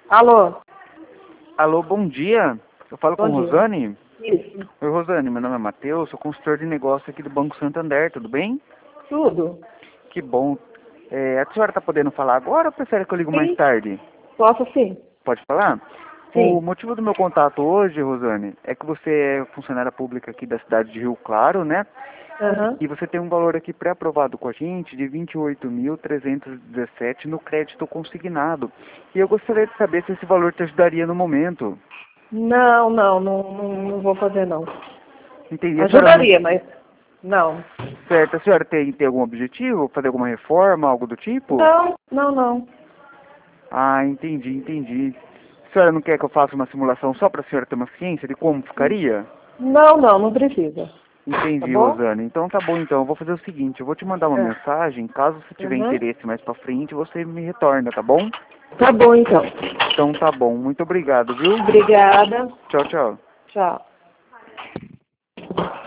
Alô? Alô, bom dia. Eu falo com Bom dia. Rosane? Isso. Oi, Rosane, meu nome é Matheus, sou consultor de negócio aqui do Banco Santander, tudo bem? Tudo? Que bom. A senhora está podendo falar agora ou prefere que eu ligo mais Sim. tarde? Posso sim? Pode falar? O Sim. motivo do meu contato hoje, Rosane, é que você é funcionária pública aqui da cidade de Rio Claro, né? Aham. E você tem um valor aqui pré-aprovado com a gente de 28.317 no crédito consignado. E eu gostaria de saber se esse valor te ajudaria no momento. Não vou fazer não. Entendi. A senhora não... Ajudaria, mas não. Certo. A senhora tem algum objetivo? Fazer alguma reforma, algo do tipo? Não. Ah, entendi. A senhora não quer que eu faça uma simulação só para a senhora ter uma ciência de como ficaria? Não precisa. Tá Entendi, bom? Rosane. Então tá bom, então. Eu vou fazer o seguinte, eu vou te mandar uma É. mensagem, caso você tiver Uhum. interesse mais pra frente, você me retorna, tá bom? Tá bom então. Então tá bom. Muito obrigado, viu? Obrigada. Tchau, tchau. Tchau.